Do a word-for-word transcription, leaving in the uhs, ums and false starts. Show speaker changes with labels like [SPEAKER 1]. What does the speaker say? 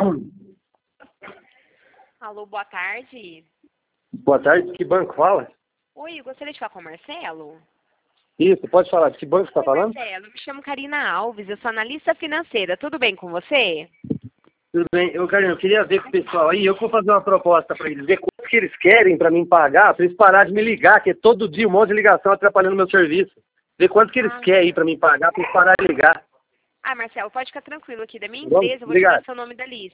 [SPEAKER 1] Alô, boa tarde.
[SPEAKER 2] Boa tarde, que banco fala?
[SPEAKER 1] Oi, eu gostaria de falar com o Marcelo.
[SPEAKER 2] Isso, pode falar, de que banco você está
[SPEAKER 1] Oi,
[SPEAKER 2] falando?
[SPEAKER 1] Marcelo, eu me chamo Karina Alves, eu sou analista financeira. Tudo bem com você?
[SPEAKER 2] Tudo bem, eu, Karina, eu queria ver com o pessoal aí, eu vou fazer uma proposta para eles, ver quanto que eles querem para mim pagar, para eles pararem de me ligar, que é todo dia um monte de ligação atrapalhando o meu serviço. Ver quanto que eles
[SPEAKER 1] Ah,
[SPEAKER 2] querem para mim pagar, para eles pararem de ligar.
[SPEAKER 1] ah, Marcelo, pode ficar tranquilo aqui da minha
[SPEAKER 2] Tá bom?
[SPEAKER 1] empresa, eu vou tirar
[SPEAKER 2] Obrigado.
[SPEAKER 1] seu nome da lista.